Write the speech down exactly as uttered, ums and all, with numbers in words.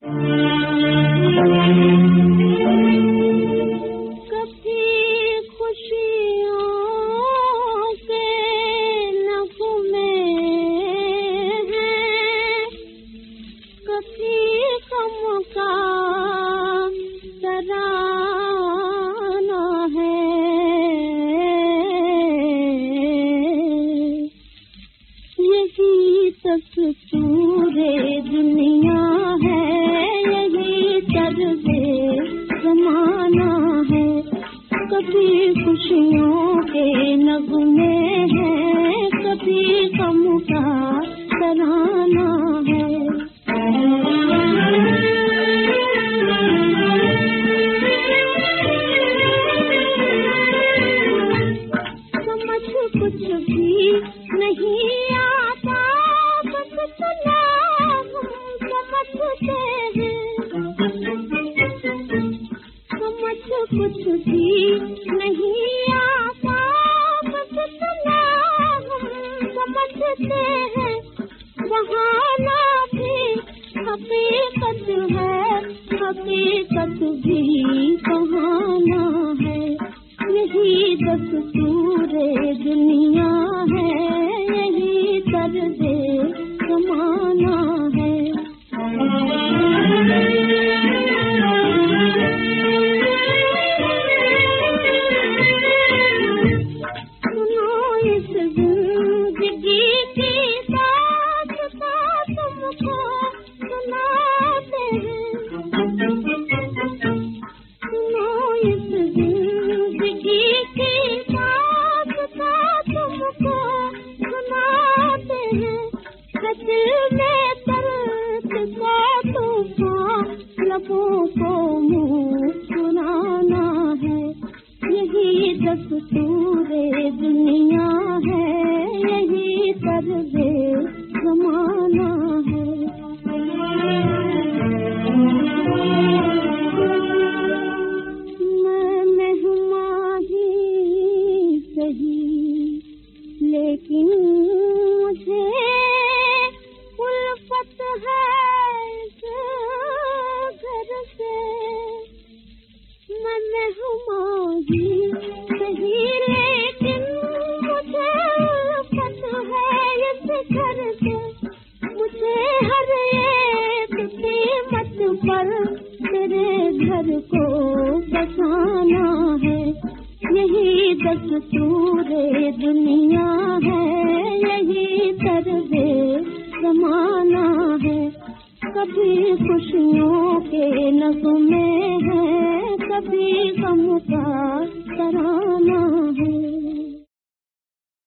पूरे दुनिया है, यही तर्ज़े ज़माना है। कभी खुशियों के नगमे हैं, कभी गम का तराना है। समझ कुछ भी नहीं आता, बस सुना हम समझते हैं। समझ कुछ भी नहीं आता, बस सुना हम समझते हैं। बहाना भी हकीकत है, हकीकत भी बहाना है। यही दस्तूरे दुनिया है, यही तर्ज़े ज़माना है। सुनो इस जिंदगी की दास्तां तुमको सुनाते हैं। सुनो इस जिंदगी की दास्तां तुमको सुनाते हैं। दिल में दर्द का तूफान, लबों को मुस्कुराना है। यही दस्तूरे दुनिया है, यही तर्ज़े ज़माना है। मैं मेहमान ही सही, लेकिन मुझे उल्फत है इस घर से। मैं मेहमान ही सही, लेकिन मुझे उल्फत है इस घर से। मुझे हर एक कीमत पर तेरे घर को बसाना है। यही दस्तूरे दुनिया है, यही तर्ज़े ज़माना है। कभी खुशियों के नगमे हैं, कभी गम का तराना।